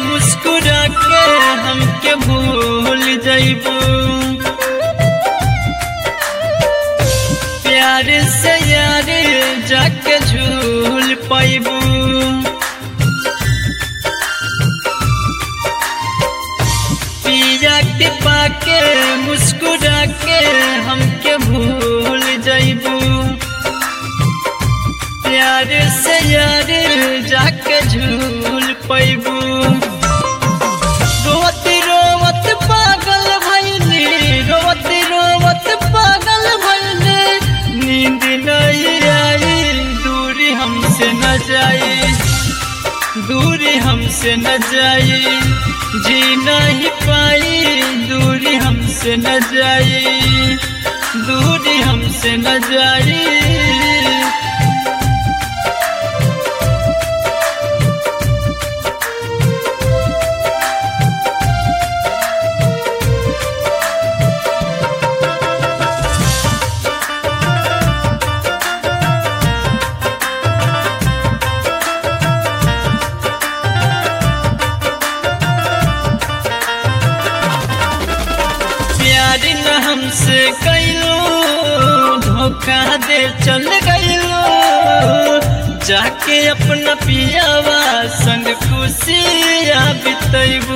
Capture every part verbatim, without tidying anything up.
मुस्कुरा के हमके भूल जाइबू। प्यार से यार जाके झूल पाइबू। पिया के पाके मुस्कुरा के हमके भूल जाइबू। प्यार से यार जाके झूल पाइबू। रोवत रोवत पागल भइली, रोवत रोवत पागल भइली। नींद नहीं आई, दूरी हमसे न जाई, दूरी हमसे न जाई। जी नहीं पाई, दूरी हमसे न जाई, दूरी हमसे न जाई। प्यार न हमसे कैलो, धोखा दे चल गइलो। जाके अपना पियावा संग खुशियाँ बितैबू।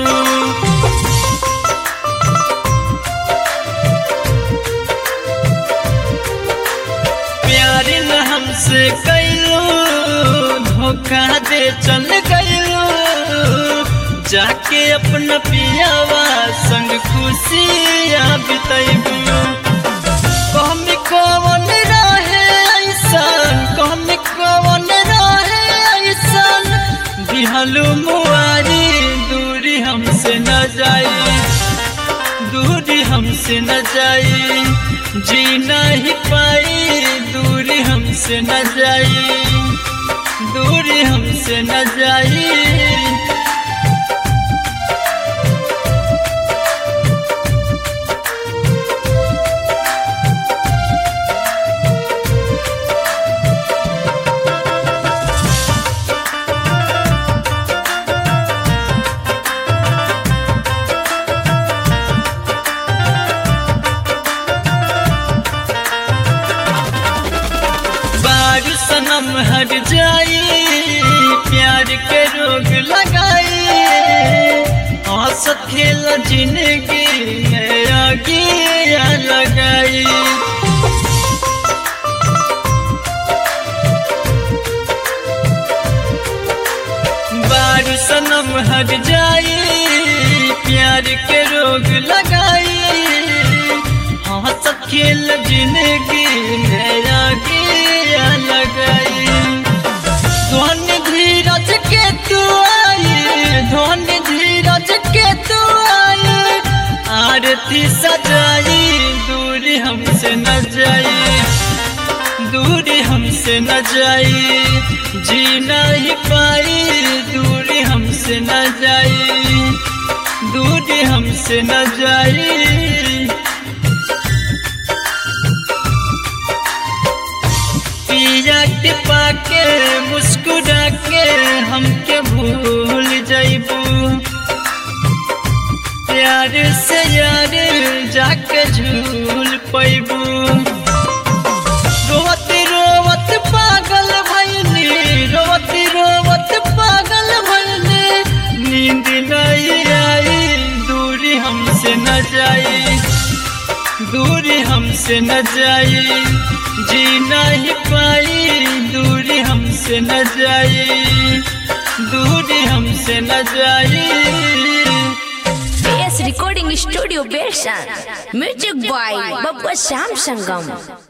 प्यार न हमसे कैलो, धोखा दे चल गइलो। जाके अपना पियावा संग खुशियाँ बितैबू। कहमी कौन रहे ऐसन, कहमी कौन रहे ऐसन। दिहलू मुआरी, दूरी हमसे न जाई, दूरी हमसे न जाई। जी नहीं पाई, दूरी हमसे न जाई, दूरी हमसे न जाई। सनम हट जाई, प्यार के रोग लगाई। हंसत खेल जिंदगी में आगिया लगाई। बारू सनम हट जाई, प्यार के रोग लगाई। हंसत खेल जिंदगी में आगिया लगाई। धन धीरज के तू आई, धन धीरज के तू आई। आरती सजाई, दूरी हमसे न जाई, दूरी हमसे न जाई। जी नहीं पाई, दूरी हमसे न जाई, दूरी हमसे न जाई। पिया के पाके मुस्कुरा के हमके भूल जाइबू। प्यार से यार जाके झूल पाइबू। रोवत रोवत पागल भइली, रोवत रोवत पागल भइली। नींद नहीं आई, दूरी हमसे न जाई, दूरी हमसे न जाई। जी नहीं पाई, दूरी हमसे न जाई, दूरी हमसे न जाई। एस रिकॉर्डिंग स्टूडियो बेलशन, music by Babba Shyam Sangam.